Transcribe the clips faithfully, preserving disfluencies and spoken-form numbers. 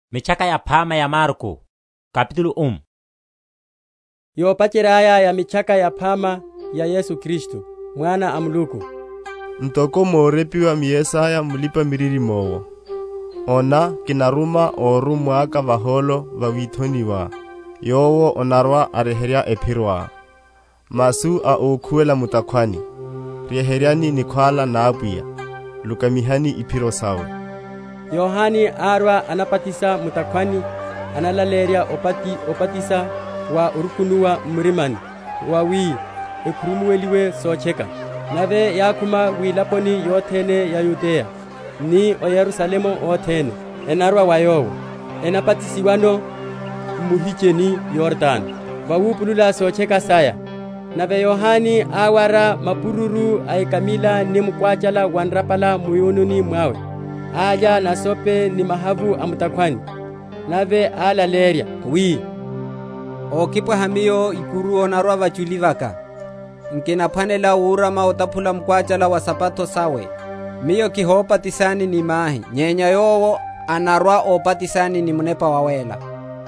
Michaka ya Phama ya Marko kapitulu um. Yo pachiraya ya michaka ya Phama ya Yesu Kristu mwana amuluku. Ntoko morepiwa miyesaya mulipa miriri mowo. Ona kinaruma oru mwaka vaholo vawithoniwa. Yowo onarwa areheria epirwa. Masu a okuela mutakwani. Riheriani nikwala nabuya. Lukamihani ipiro sawe. Yohani arwa anapatisa mutakwani analaleria opati opatisa wa urukunuwa murimani wa wi ekurumuweliwe socheka nave yakuma wilaponi yothene ya Yudea ni o Yerusalemu othene enarwa wayowo enapatisiwano muhicheni Yordan wawupulula socheka saya nave Yohani awara mapururu aikamila ni mkwachala wanrapala muyununi mwawe aja na sope ni mahavu amutakwani nave alaleria wi okipwa hamiyo ikuruo narwa vachulivaka nkina phanela urama otaphula mkwachala wa sapato sawe miyo kihopatisani ni mahi nyenya yowo anarwa opatisani ni munepa wawela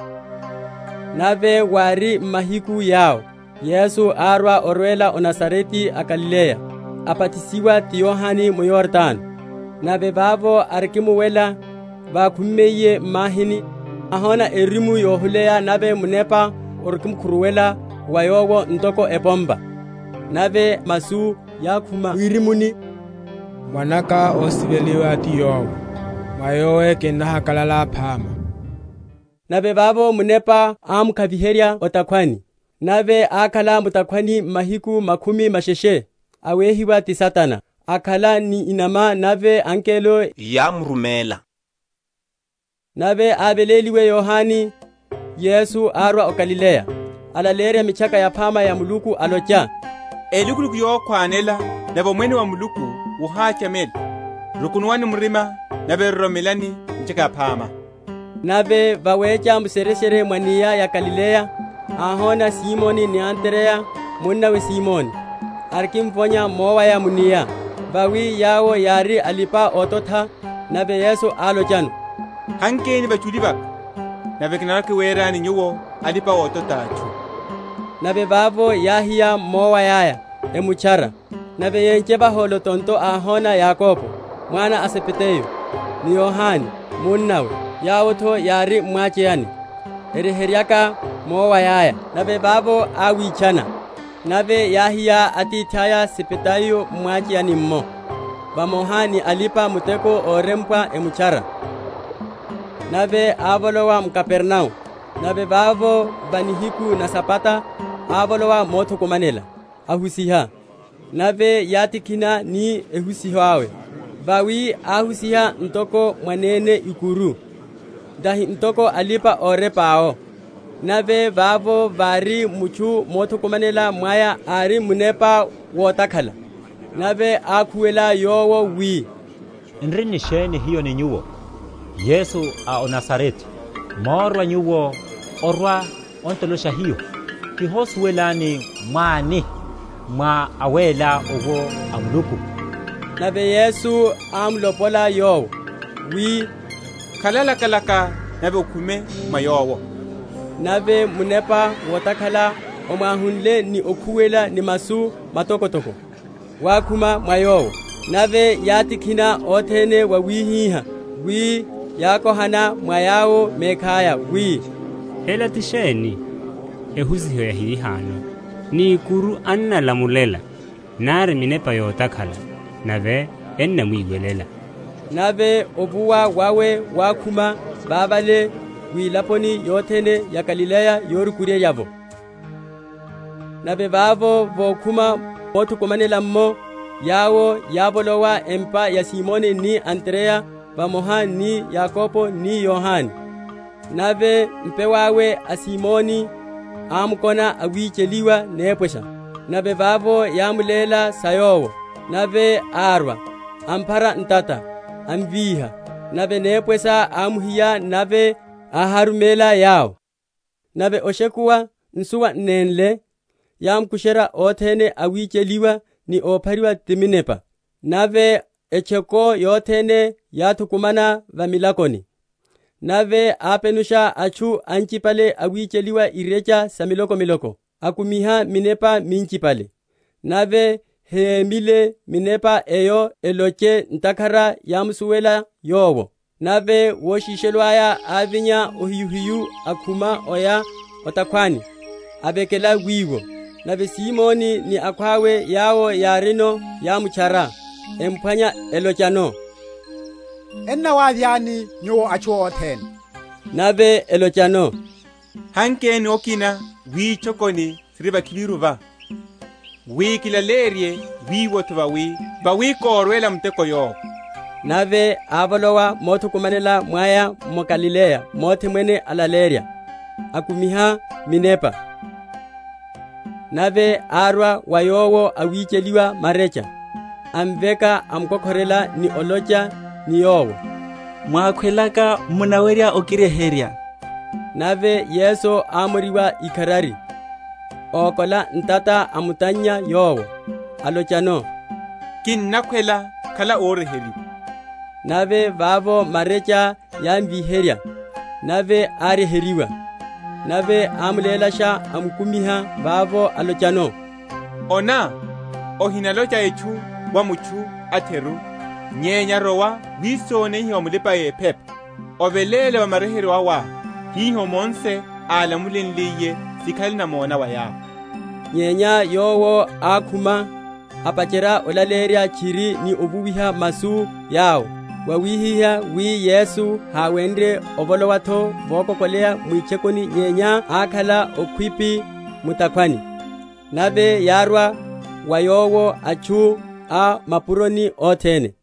nave wari mahiku yao Yesu arwa orwela o Nasareti a Galilea apatisiwa ti Yohani mu Yordan nave bavo arikimuwela vakhumeye mahini ahona erimu yohuleya nave munepa orikimkhuruwela wayowo ntoko ebomba nave masu yakhuma wirimuni mwanaka osiveliwa ti yowo wayowe kenahakalala Phama nave bavo munepa amukhaviherya otakhwani nave akhala mutakhwani mahiku makhumi masheshe awehiwa ti Satana akhala ni inama nave ankelo yamrumela nave abeleliwe Yohani Yesu arwa o Galilea alaleria michaka ya Phama ya muluku alocha elikuluku yokhwanela nabo mwene wa muluku uhachamela rukunwani murima nave romelani michaka ya Phama nave vawecha musereshere mwaniya ya Galilea ahona Simoni ni Andrea munna we Simoni arkimfonya mowa ya muniya vawi yawo yari alipa ototha nave Yesu alojanu hankeni bachulivaka nave kinaraki werani nyuwo alipa ototachu nave bavo yahiya mowa yaya emuchara nave yenche baholo tonto ahona Yakobo mwana asepeteyo ni Yohani munnawe yawotho yari mwacheyani eriheriaka mowa yaya nave bavo awichana nave yahiya atithaya sepetayo mwacheyani mmo vamohani alipa muteko orempwa emuchara nave avolowa mkapernau nave bavo banihiku na sapata avolowa mothukumanela ahusiha nave yatikina ni ehusihawe vawi ahusiha ntoko mwanene ikuru dahi ntoko alipa orepao nave vavo vari muchu mothukumanela mwaya ari munepa wotakhala nave akhuwela yowo wi nrinisheni hiyo ni nyuwo Yesu a o Nasareti morwa nyuwo orwa ontolosha hiyo kihosuwelani mwani mwa awela ogo amuluku nave Yesu amlopola yowo wi khalala kalaka nave okhume mayowo nave munepa wotakhala omwahunle ni okhuwela ni masu matokotoko wakhuma mwayowo nave yatikhina othene wawihiha wi yakohana mwayawo mekhaya wi elatisheni ehusiho ya hihano ni ikuru anna lamulela nare minepa yotakhala nave enna mwiwelela nave obuwa wawe wakhuma babale wilaponi yothene ya Galilea yorikurie yavo nave bavo vokhuma mothukumanela mmo yawo yavolowa empa ya Simoni ni Andrea vamoha ni Yakobo ni Yohani nave mpewawe a Simoni amukona awicheliwa nepwesha nave vavo yamulela sayowo nave arwa amphara ntata amviha nave nepwesa amuhiya nave aharumela yawo nave oshekuwa nsuwa nenle yamkushera othene awicheliwa ni ophariwa timinepa nave echeko yothene yathukumana vamilakoni nave apenusha achu anchipale awicheliwa irecha sa miloko miloko akumiha minepa minchipale nave hemile minepa eyo eloche ntakara yamusuwela yowo nave woshishelwaya avinya ohiyuhiyu akuma oya otakwani abekela wiwo nave Simoni ni akwawe yawo yarino yamuchara empanya elochano enna wavyani nyo acho othen nave elochano hanken okina wi chokoni sriba kibiruva wi kilalerie wi wotva wi ba wi korwela mteko yo nave avalowa moto kumanela mwaya mo Galilea mote mwene alaleria akumiha minepa nave arwa wayowo awicheliwa marecha amveka amkokorela ni olocha ni yowo mwakwelaka munaweria okireheria nave Yesu amuriwa ikarari okola ntata amutanya yowo alochano kinnakwela kala oreheli nave vavo marecha yamviheria nave areheriwa nave amulelasha amkumiha vavo alochano ona ohinalocha echu wa muchu ateru nyenya rowa wisone hiyo mulipa ye pep ovelele wa mareheri wa hiho monse alamulinliye sikali na mona wa ya nyenya yowo akuma apachera olaleria chiri ni obuwiha masu yao wawihiha wi Yesu hawendre obolowato vokokolea mwichekoni nyenya akhala okwipi mutakwani nave yarwa wayowo achu a mapuroni otene